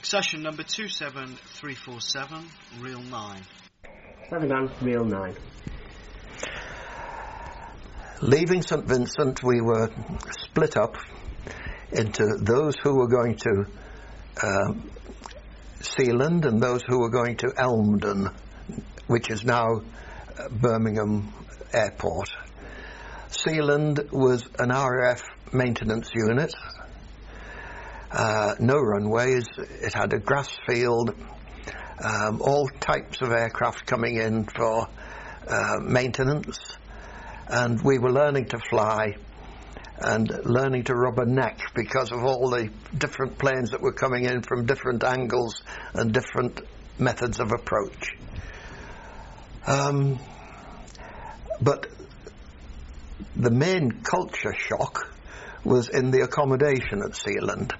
Accession number 27347, reel 9. 7 reel 9. Leaving St Vincent, we were split up into those who were going to Sealand and those who were going to Elmdon, which is now Birmingham Airport. Sealand was an RAF maintenance unit, no runways, it had a grass field, all types of aircraft coming in for maintenance, and we were learning to fly and learning to rubberneck because of all the different planes that were coming in from different angles and different methods of approach. But the main culture shock was in the accommodation at Sealand.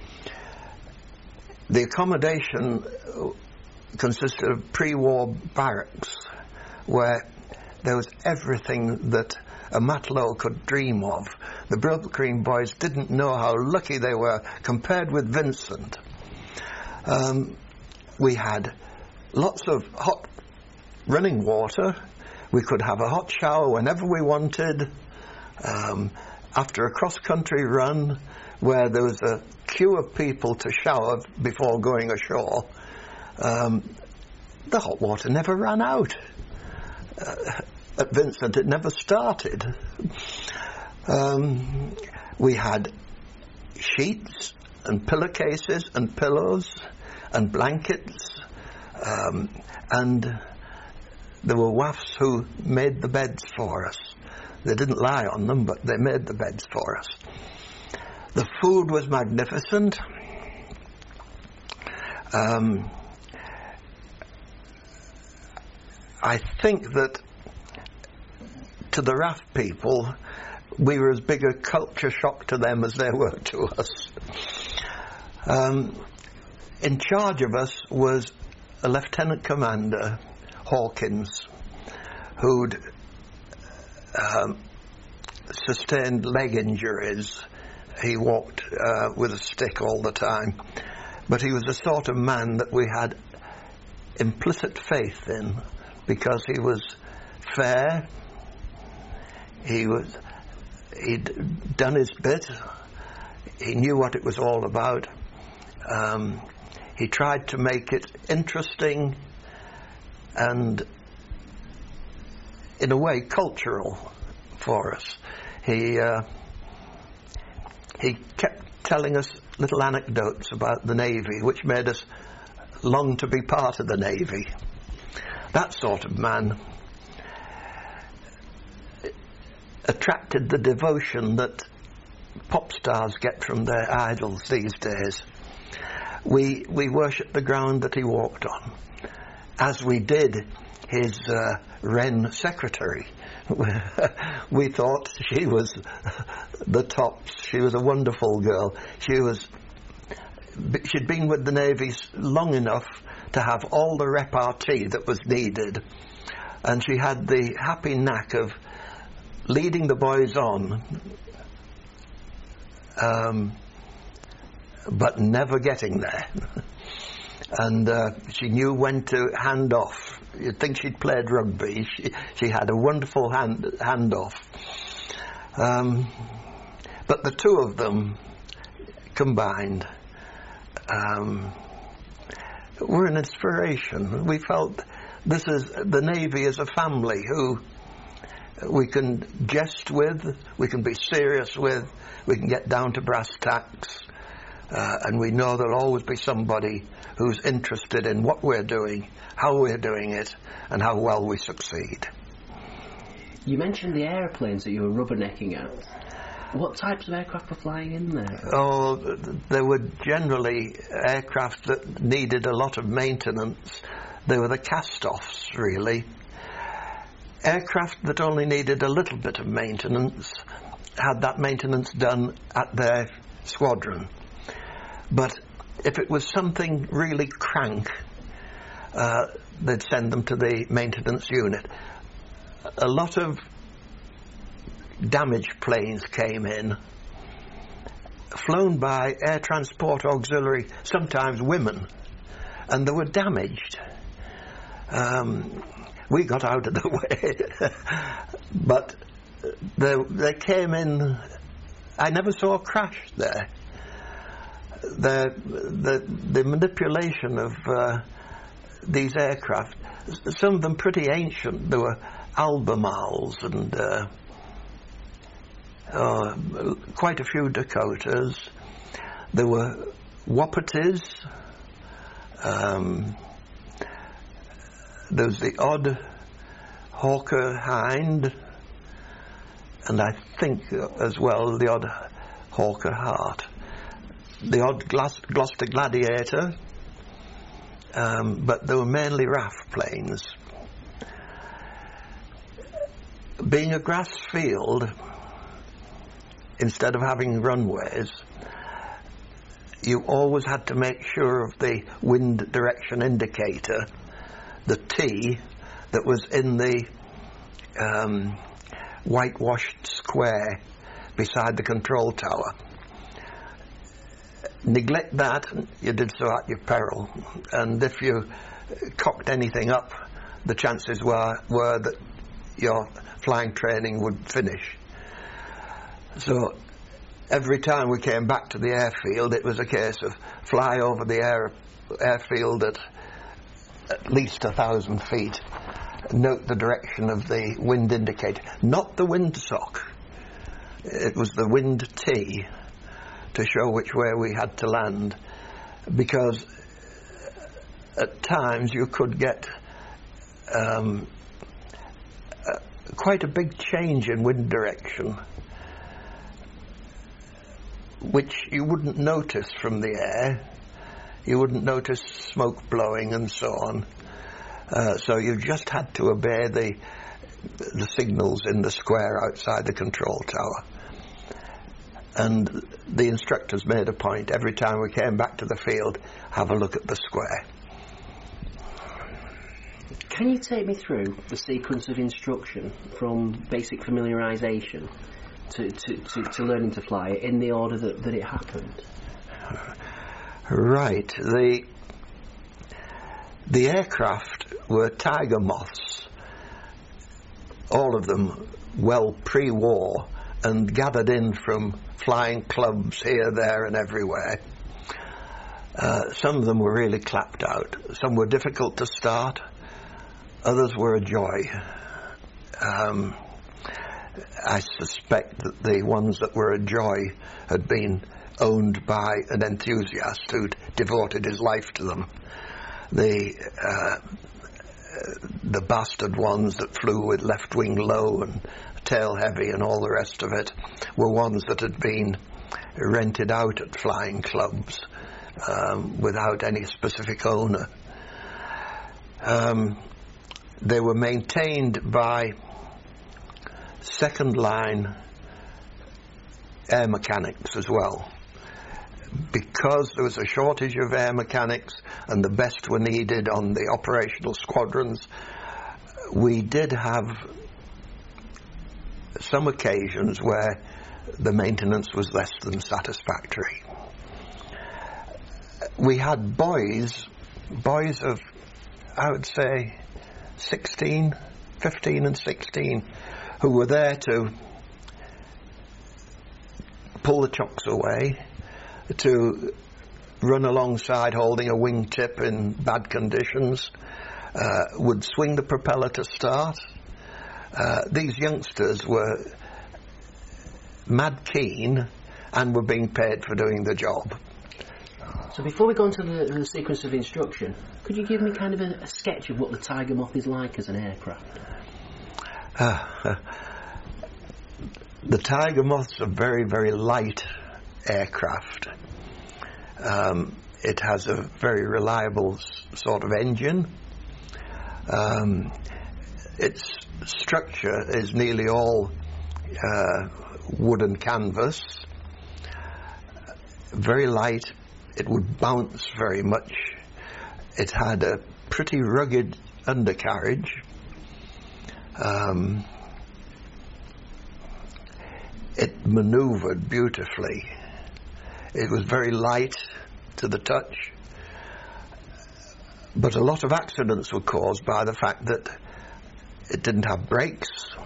The accommodation consisted of pre-war barracks where there was everything that a Matlow could dream of. The Brooklyn boys didn't know how lucky they were compared with Vincent. We had lots of hot running water. We could have a hot shower whenever we wanted. After a cross-country run where there was a queue of people to shower before going ashore, the hot water never ran out. At Vincent it never started. We had sheets and pillowcases and pillows and blankets, and there were WAFs who made the beds for us. They didn't lie on them, but they made the beds for us. The food was magnificent. I think that to the RAF people, we were as big a culture shock to them as they were to us. In charge of us was a Lieutenant Commander, Hawkins, who'd sustained leg injuries. He walked with a stick all the time. But he was the sort of man that we had implicit faith in because he was fair. He'd done his bit. He knew what it was all about. He tried to make it interesting and, in a way, cultural for us. He kept telling us little anecdotes about the Navy, which made us long to be part of the Navy. That sort of man attracted the devotion that pop stars get from their idols these days. We worshipped the ground that he walked on, as we did his Wren secretary. We thought she was the tops. She was a wonderful girl. She'd been with the Navy long enough to have all the repartee that was needed, and she had the happy knack of leading the boys on, but never getting there. And she knew when to hand off. You'd think she'd played rugby. She had a wonderful hand off. But the two of them combined were an inspiration. We felt the Navy is a family who we can jest with, we can be serious with, we can get down to brass tacks, and we know there'll always be somebody who's interested in what we're doing, how we're doing it, and how well we succeed. You mentioned the airplanes that you were rubbernecking at. What types of aircraft were flying in there? Oh, there were generally aircraft that needed a lot of maintenance. They were the cast-offs, really. Aircraft that only needed a little bit of maintenance had that maintenance done at their squadron. But if it was something really crank, they'd send them to the maintenance unit. A lot of damaged planes came in, flown by Air Transport Auxiliary, sometimes women, and they were damaged. We got out of the way, but they came in. I never saw a crash there. The manipulation of these aircraft, some of them pretty ancient. There were Albemarles and quite a few Dakotas. There were Wapatis. There was the odd Hawker Hind, and I think as well the odd Hawker Hart, the odd Gloucester Gladiator, but they were mainly RAF planes. Being a grass field, instead of having runways, you always had to make sure of the wind direction indicator, the T that was in the whitewashed square beside the control tower. Neglect that, you did so at your peril, and if you cocked anything up, the chances were that your flying training would finish. So every time we came back to the airfield, it was a case of fly over the airfield at least 1,000 feet, note the direction of the wind indicator, not the windsock. It was the wind T to show which way we had to land, because at times you could get quite a big change in wind direction, which you wouldn't notice from the air. You wouldn't notice smoke blowing and so on. So you just had to obey the signals in the square outside the control tower. And the instructors made a point every time we came back to the field, have a look at the square. Can you take me through the sequence of instruction from basic familiarisation to learning to fly in the order that it happened? Right. The aircraft were Tiger Moths, all of them well pre-war, and gathered in from flying clubs here, there and everywhere. Some of them were really clapped out. Some were difficult to start. Others were a joy. I suspect that the ones that were a joy had been owned by an enthusiast who'd devoted his life to them. The bastard ones that flew with left wing low and tail heavy and all the rest of it were ones that had been rented out at flying clubs without any specific owner. They were maintained by second line air mechanics as well. Because there was a shortage of air mechanics and the best were needed on the operational squadrons, we did have some occasions where the maintenance was less than satisfactory. We had boys of, I would say, 15 and 16, who were there to pull the chocks away, to run alongside holding a wingtip in bad conditions, would swing the propeller to start. These youngsters were mad keen and were being paid for doing the job. So before we go into the sequence of instruction, could you give me kind of a sketch of what the Tiger Moth is like as an aircraft? The Tiger Moth's a very, very light aircraft. It has a very reliable sort of engine. Its structure is nearly all wooden canvas. Very light. It would bounce very much. It had a pretty rugged undercarriage. It manoeuvred beautifully. It was very light to the touch. But a lot of accidents were caused by the fact that it didn't have brakes.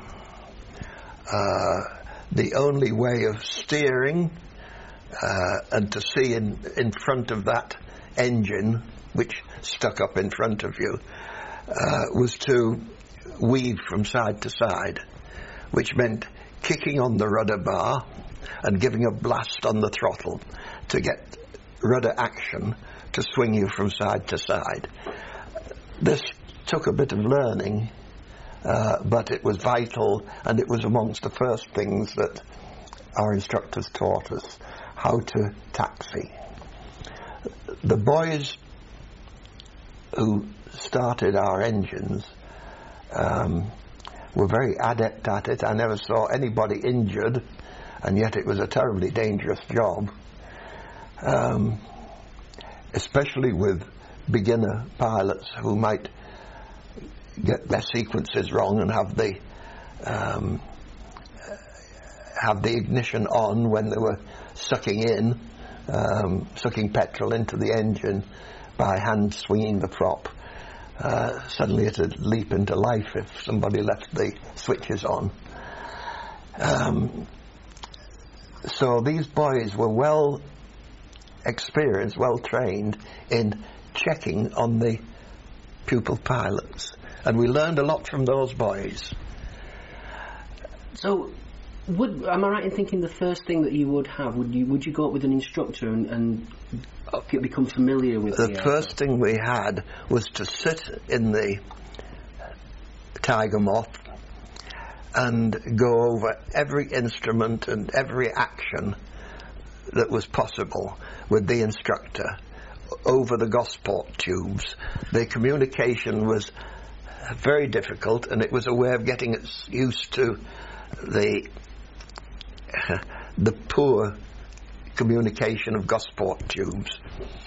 The only way of steering and to see in front of that engine, which stuck up in front of you, was to weave from side to side, which meant kicking on the rudder bar and giving a blast on the throttle to get rudder action to swing you from side to side. This took a bit of learning, but it was vital, and it was amongst the first things that our instructors taught us, how to taxi. The boys who started our engines were very adept at it. I never saw anybody injured, and yet it was a terribly dangerous job, especially with beginner pilots who might get their sequences wrong and have the ignition on when they were sucking petrol into the engine by hand swinging the prop. Suddenly it'd leap into life if somebody left the switches on. So these boys were well experienced, well trained in checking on the pupil pilots, and we learned a lot from those boys. So, am I right in thinking the first thing that you would have, would you go up with an instructor and become familiar with the first thing we had was to sit in the Tiger Moth and go over every instrument and every action that was possible with the instructor over the Gosport tubes. The communication was very difficult, and it was a way of getting us used to the poor communication of Gosport tubes.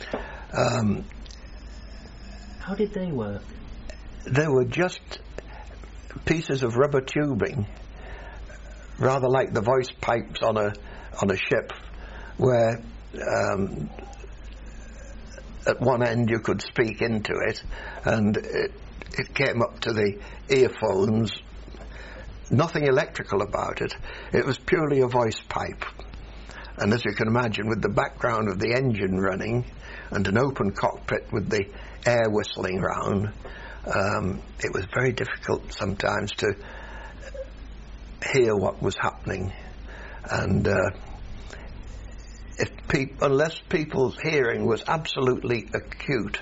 How did they work? They were just pieces of rubber tubing, rather like the voice pipes on a ship, where at one end you could speak into it, and it came up to the earphones. Nothing electrical about it. It was purely a voice pipe. And as you can imagine, with the background of the engine running and an open cockpit with the air whistling round, it was very difficult sometimes to hear what was happening. And unless people's hearing was absolutely acute,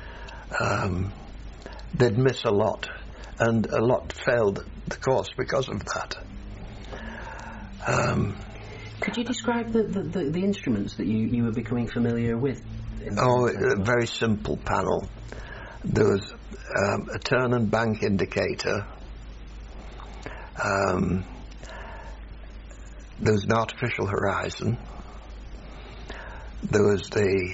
they'd miss a lot, and a lot failed the course because of that. Could you describe the instruments that you were becoming familiar with? A very simple panel. There was a turn and bank indicator. There was an artificial horizon. There was the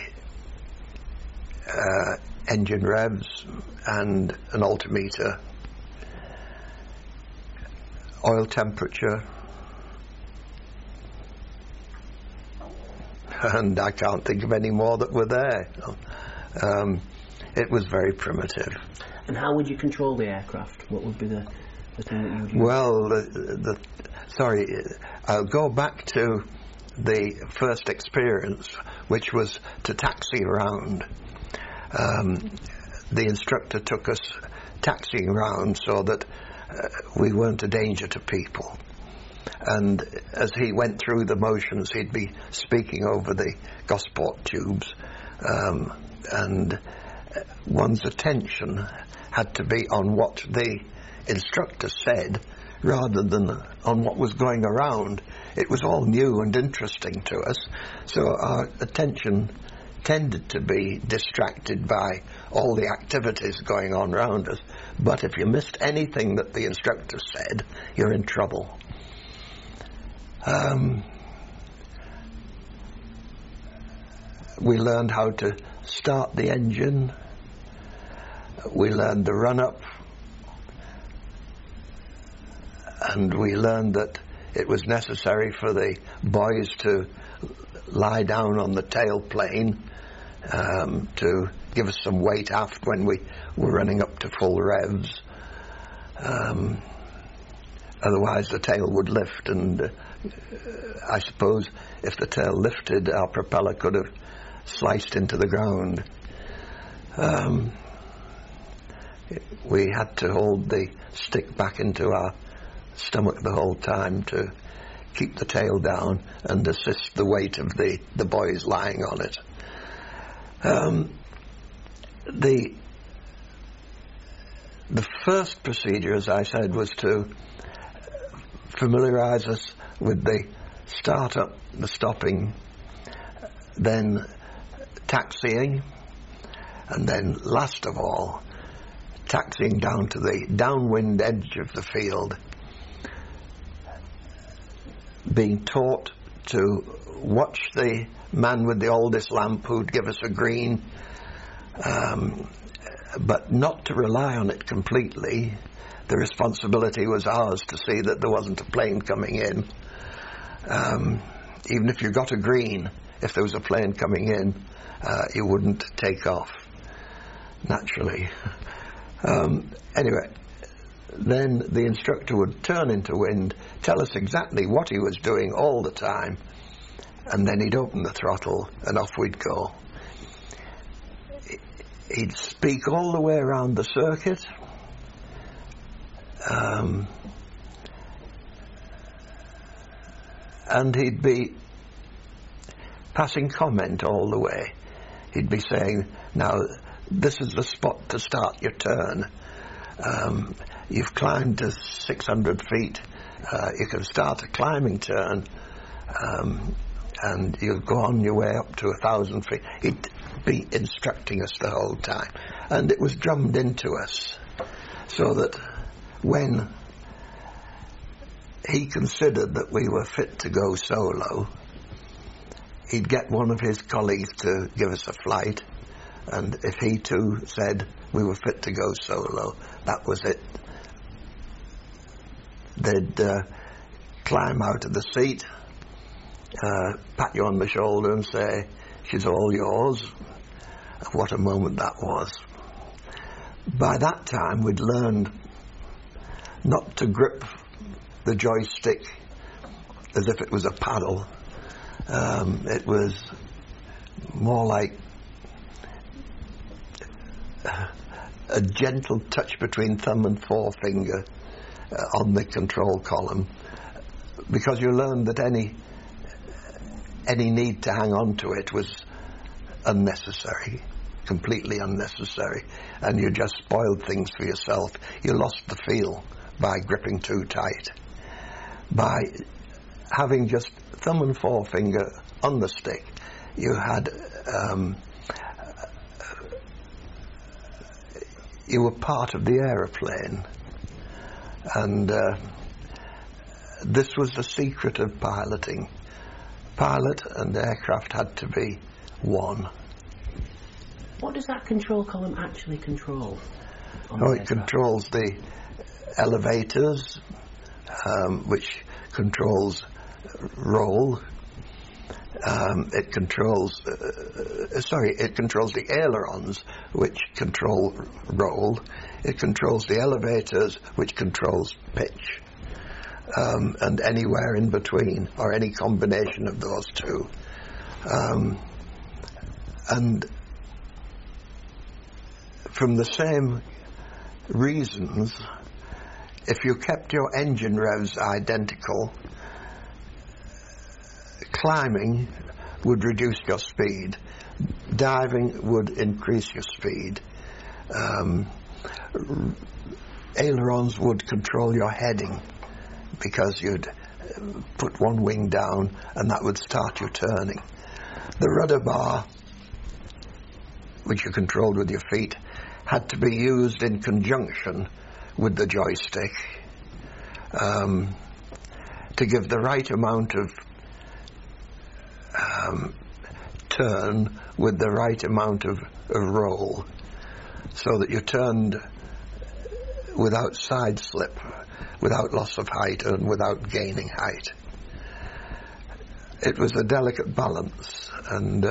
engine revs and an altimeter, oil temperature, and I can't think of any more that were there. It was very primitive. And how would you control the aircraft? What would be the thing that you would use? Well, I'll go back to the first experience, which was to taxi around. The instructor took us taxiing around so that we weren't a danger to people. And as he went through the motions, he'd be speaking over the Gosport tubes, and one's attention had to be on what the instructor said rather than on what was going around. It was all new and interesting to us, so our attention tended to be distracted by all the activities going on around us. But if you missed anything that the instructor said, you're in trouble. We learned how to start the engine. We learned the run-up. And we learned that it was necessary for the boys to lie down on the tail plane to give us some weight aft when we were running up to full revs. Otherwise the tail would lift, and I suppose if the tail lifted, our propeller could have sliced into the ground. We had to hold the stick back into our stomach the whole time to keep the tail down and assist the weight of the boys lying on it. The first procedure, as I said, was to familiarise us with the start-up, the stopping, then taxiing, and then last of all taxiing down to the downwind edge of the field, being taught to watch the man with the oldest lamp who'd give us a green, but not to rely on it completely. The responsibility was ours to see that there wasn't a plane coming in. Even if you got a green, if there was a plane coming in, you wouldn't take off, naturally. Anyway, then the instructor would turn into wind, tell us exactly what he was doing all the time, and then he'd open the throttle and off we'd go. He'd speak all the way around the circuit, and he'd be passing comment all the way. He'd be saying, now this is the spot to start your turn. You've climbed to 600 feet. You can start a climbing turn, and you'll go on your way up to 1,000 feet. He'd be instructing us the whole time. And it was drummed into us so that when he considered that we were fit to go solo, he'd get one of his colleagues to give us a flight, and if he too said we were fit to go solo, that was it. They'd climb out of the seat, pat you on the shoulder and say, she's all yours. What a moment that was. By that time we'd learned not to grip the joystick as if it was a paddle. It was more like a gentle touch between thumb and forefinger on the control column, because you learned that any need to hang on to it was unnecessary, completely unnecessary, and you just spoiled things for yourself. You lost the feel by gripping too tight. By having just thumb and forefinger on the stick, you had you were part of the aeroplane, and this was the secret of piloting. Pilot and aircraft had to be one. What does that control column actually control? It controls the elevators, which controls roll. It controls the ailerons, which control roll. It controls the elevators, which controls pitch, and anywhere in between, or any combination of those two. And from the same reasons, if you kept your engine revs identical, climbing would reduce your speed, diving would increase your speed, ailerons would control your heading, because you'd put one wing down and that would start you turning. The rudder bar, which you controlled with your feet, had to be used in conjunction with the joystick to give the right amount of turn with the right amount of roll, so that you turned without side slip, without loss of height, and without gaining height. it was a delicate balance, and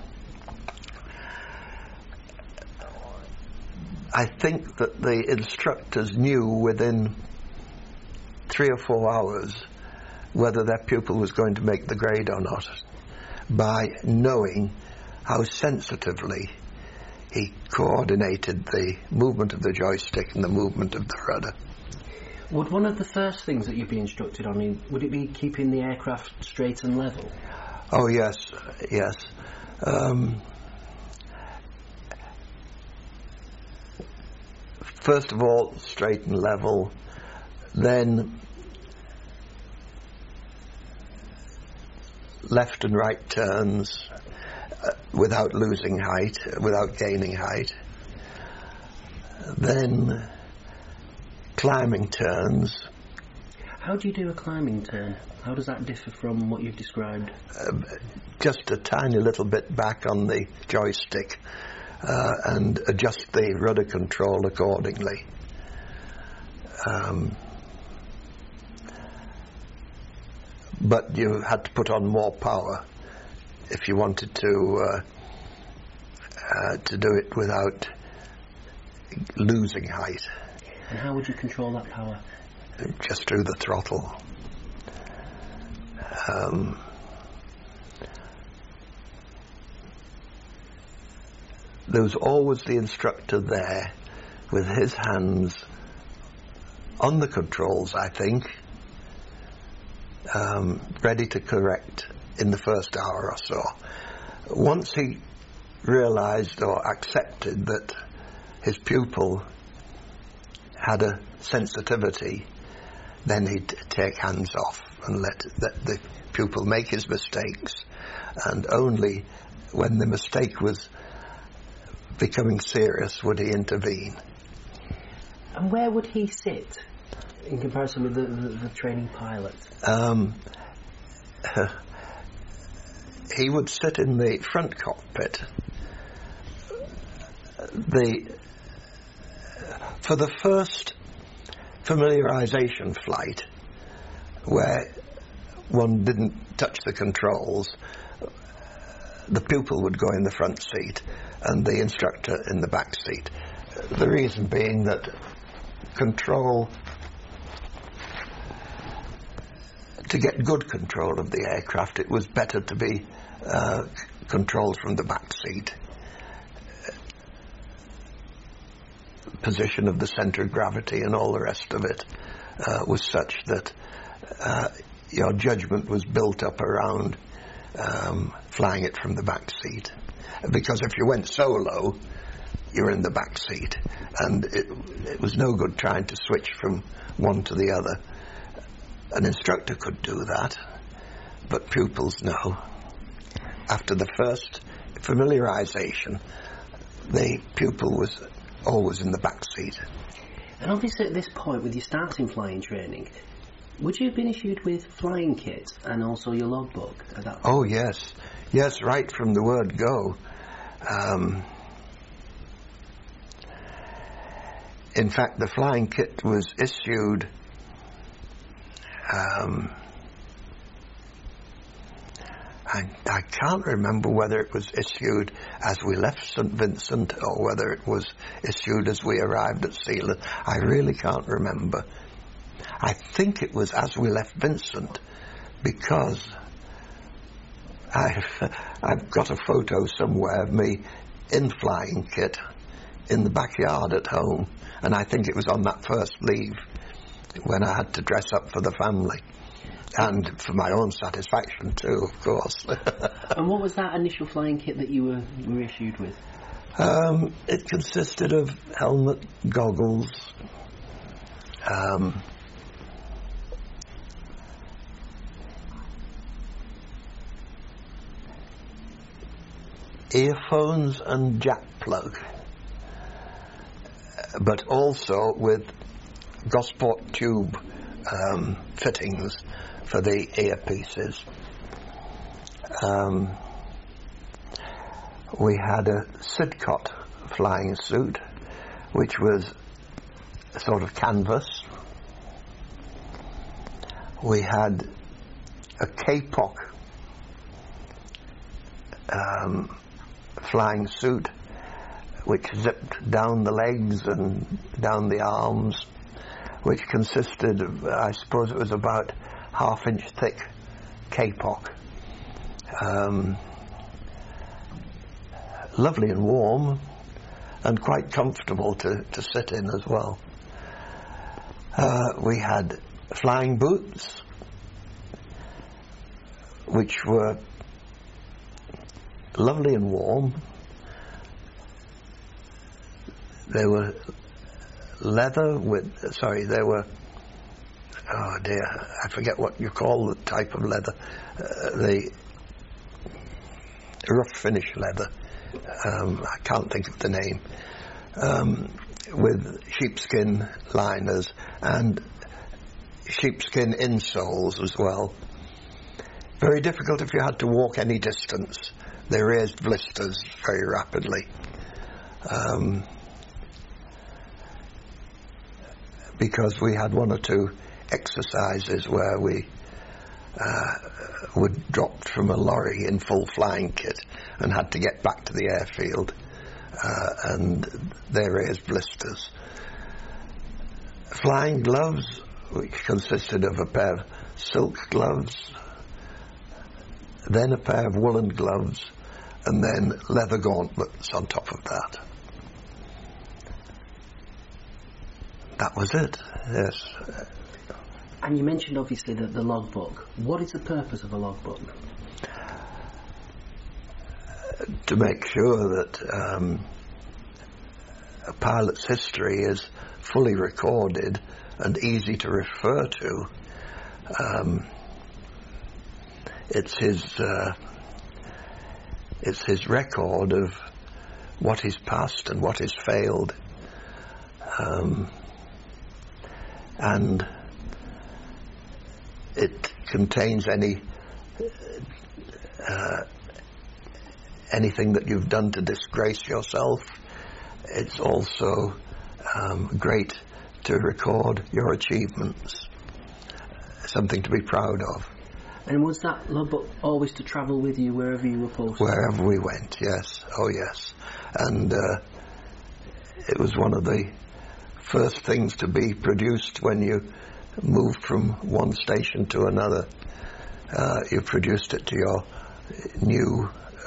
I think that the instructors knew within 3 or 4 hours whether their pupil was going to make the grade or not, by knowing how sensitively he coordinated the movement of the joystick and the movement of the rudder. Would one of the first things that you'd be instructed on, would it be keeping the aircraft straight and level? Oh yes, yes. First of all, straight and level, then left and right turns without losing height, without gaining height, then climbing turns. How do you do a climbing turn? How does that differ from what you've described? Just a tiny little bit back on the joystick and adjust the rudder control accordingly. But you had to put on more power if you wanted to do it without losing height. And how would you control that power? Just through the throttle. There was always the instructor there with his hands on the controls, I think, ready to correct in the first hour or so. Once he realized or accepted that his pupil had a sensitivity, then he'd take hands off and let the pupil make his mistakes, and only when the mistake was becoming serious would he intervene. And where would he sit in comparison with the training pilot? He would sit in the front cockpit. For the first familiarization flight, where one didn't touch the controls, the pupil would go in the front seat and the instructor in the back seat. The reason being that to get good control of the aircraft, it was better to be controlled from the back seat. Position of the center of gravity and all the rest of it was such that your judgment was built up around flying it from the back seat. Because if you went solo, you were in the back seat, and it was no good trying to switch from one to the other. An instructor could do that, but pupils no. After the first familiarization, the pupil was always in the back seat. And obviously at this point, with your starting flying training, would you have been issued with flying kit and also your logbook at that point? Oh yes, yes, right from the word go. In fact, the flying kit was issued I can't remember whether it was issued as we left St. Vincent or whether it was issued as we arrived at Sealand. I really can't remember. I think it was as we left Vincent, because I've got a photo somewhere of me in flying kit in the backyard at home, and I think it was on that first leave when I had to dress up for the family. And for my own satisfaction too, of course. And what was that initial flying kit that you were issued with? It consisted of helmet, goggles, earphones and jack plug, but also with Gosport tube fittings for the earpieces. We had a Sidcot flying suit, which was a sort of canvas. We had a Kapok flying suit which zipped down the legs and down the arms, which consisted of, I suppose it was about half-inch thick kapok. Lovely and warm, and quite comfortable to sit in as well. We had flying boots, which were lovely and warm. They were leather they were, oh dear, I forget what you call the type of leather, the rough finish leather, I can't think of the name, with sheepskin liners and sheepskin insoles as well. Very difficult if you had to walk any distance. They raised blisters very rapidly. Because we had one or two exercises where we were dropped from a lorry in full flying kit and had to get back to the airfield, and they raised blisters. Flying gloves, which consisted of a pair of silk gloves, then a pair of woolen gloves, and then leather gauntlets on top of that. That was it, yes. And you mentioned obviously the logbook. What is the purpose of a logbook? To make sure that a pilot's history is fully recorded and easy to refer to. It's his record of what is past and what is failed. And it contains anything that you've done to disgrace yourself. It's also great to record your achievements, something to be proud of. And was that logbook always to travel with you wherever you were posted? Wherever we went, yes. Oh, yes. And it was one of the first things to be produced when you moved from one station to another. You produced it to your new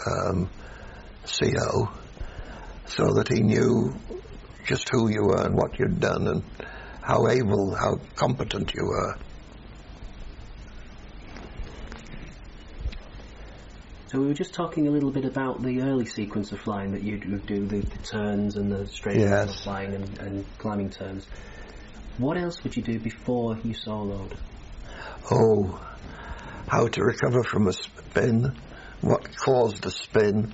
CO, so that he knew just who you were and what you'd done and how able, how competent you were. So we were just talking a little bit about the early sequence of flying that you would do, the turns and the straight yes. flying and climbing turns. What else would you do before you soloed? Oh, how to recover from a spin, what caused a spin,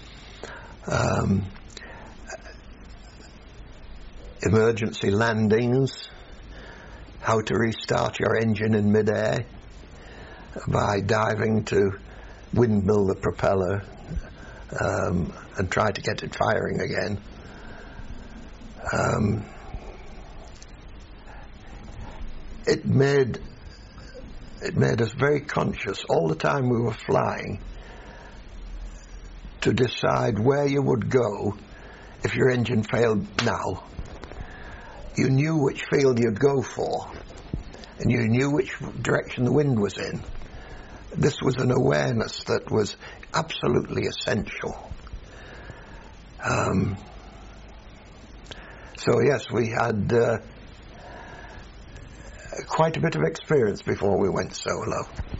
emergency landings, how to restart your engine in mid-air by diving to windmill the propeller and try to get it firing again. It made us very conscious all the time we were flying to decide where you would go if your engine failed now. You knew which field you'd go for, and you knew which direction the wind was in. This was an awareness that was absolutely essential. So yes, we had quite a bit of experience before we went solo.